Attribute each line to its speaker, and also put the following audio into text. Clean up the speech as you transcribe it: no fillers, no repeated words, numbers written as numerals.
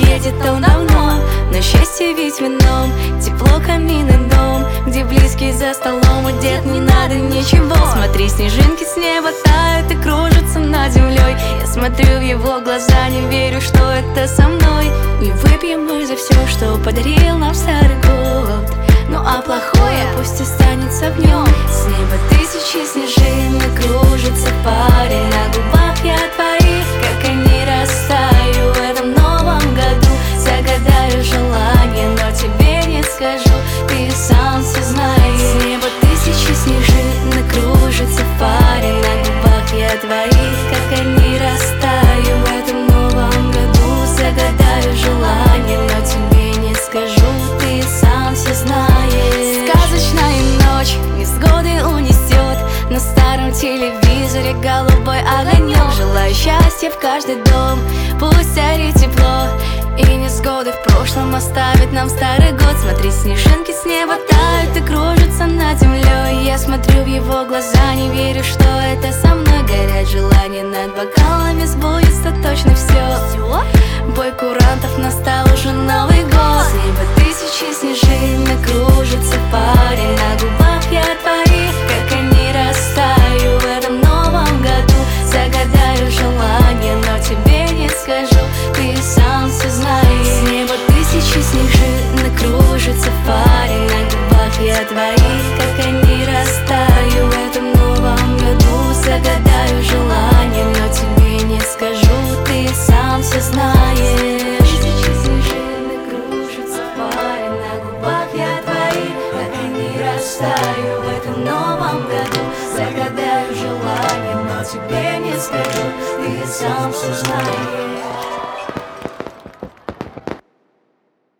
Speaker 1: едет он давно, но счастье ведь в ином. Тепло, камин и дом, где близкий за столом, и дед не надо ничего. Смотри, снежинки с неба тают и кружатся над землей. Я смотрю в его глаза, не верю, что это со мной. И выпьем мы за все, что подарил нам старый год. Ну а плохое пусть останется в нем. С неба тысячи снежинок кружится парень. На губах я твоих, как они растаю в этом новом году. Загадаю желание, но тебе не скажу, ты сам все знаешь. С неба тысячи снежинок кружится парень. На губах я твоих, как они растаю в этом новом году. Загадаю желание, но тебе не скажу, ты сам все знаешь. Сказочная ночь невзгоды унесет, на старом телевизоре голубой огонек. Желаю счастья в каждый дом, пусть царит тепло, и невзгоды в прошлом оставит нам старый год. Смотри, снежинки с неба тают и кружатся над землей. Я смотрю в его глаза, не верю, что это со мной. Горят желания над бокалами, сбудется точно все. Бой курантов, настал уже Новый год. С неба тысячи снежинок кружится парень. На губах я твоих, как они растаю в этом новом году. Загадаю желание, но тебе не скажу, ты сам все знаешь. С неба тысячи снежинок кружится парень. На губах я твоих, как они растаю в этом новом году. Загадаю желание, но тебе не скажу, ты сам все знаешь. Тысячи снежинок кружится парень. На губах я твоих, как они растаю в этом новом году. Загадаю желание, но тебе не скажу, ты сам все знаешь.